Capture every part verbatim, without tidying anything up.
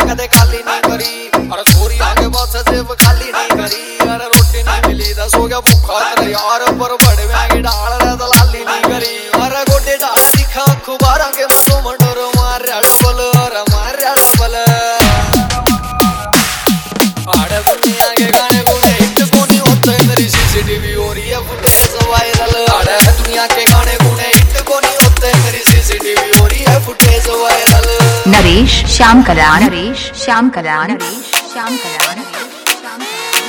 कदे खाली नहीं करी। अरे छोरी आगे बस जेब खाली नहीं करी। अरे रोटी नहीं मिली तो सो गया भूखा तेरे यार पर बड़े महंगी डाल रहे तो लाली नहीं करी। अरे गोटे डाल सीखा खुबारा के मसो मंडोर मार डबल अरे मार डबल। आड़े दुनिया के गाने गुने हिट कोनी होते मेरी सीसीटीवी हो रही है फुटेज वायरल। आड़े दुनिया के गाने गुने हिट कोनी होते मेरी सीसीटीवी हो रही है फुटेज वायरल। नरेश श्याम कला नरेश श्याम कला नरेश श्याम कला नरेश श्याम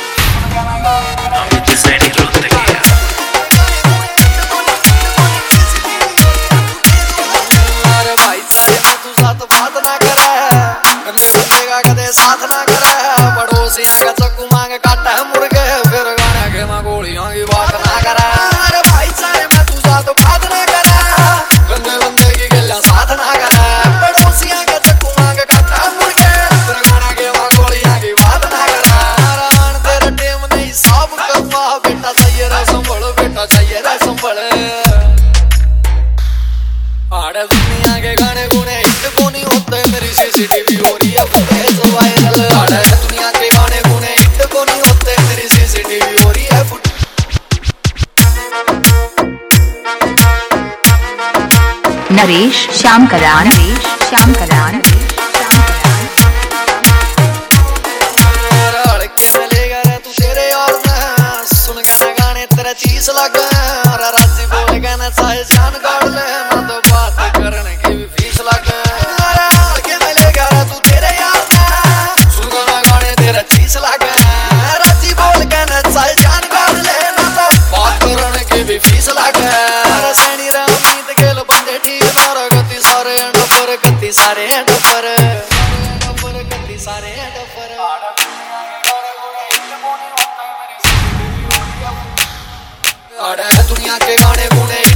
अरे भाई सारे में तू साथ बात ना करे बंदेगा कदे साथ ना करे। पड़ोसियां का चक्कू मांगे काटा है मुर्गे फिर गाने के मां गोलियों की बात ना करे। अरे भाई सारे में तू साथ बात ना करे बंदे बंदे की गल्ला साथ ना करे। पड़ोसियां का चक्कू मांगे काटा है मुर्गे फिर गाने के मां गोलियों की बात ना करे। रान तेरा टेम नहीं सब कफा बेटा चाहिए रे संभल बेटा चाहिए रे संभल। आड़े दुनिया के गाने गुने हिट कोनी होते मेरी सीसीटीवी हो रही है फुटेज वायरल। आड़े दुनिया के गाने गुने हिट कोनी होते मेरी सीसीटीवी हो रही है फुट। नरेश श्याम कला नरेश श्याम कला नरेश श्याम कला। लड़की में लेगा रे तू तेरे यार में सुन के ना गाने तेरा चीज लग। अरे राजी बोल गाना चाहे जान काट ले ना तो बात करने की भी फीस लग। अरे लड़की में लेगा रे तू तेरे यार में सुन के ना गाने तेरा चीज लग। राजी बोल गाना चाहे जान काट ले ना तो बात करने की भी फीस लग। अरे सैनी रे उम्मीद के लो बंदे ठीक मारो गति सारे एंड पर गति सारे एंड पर गति सारे एंड पर। आड़े दुनिया के गाने गुने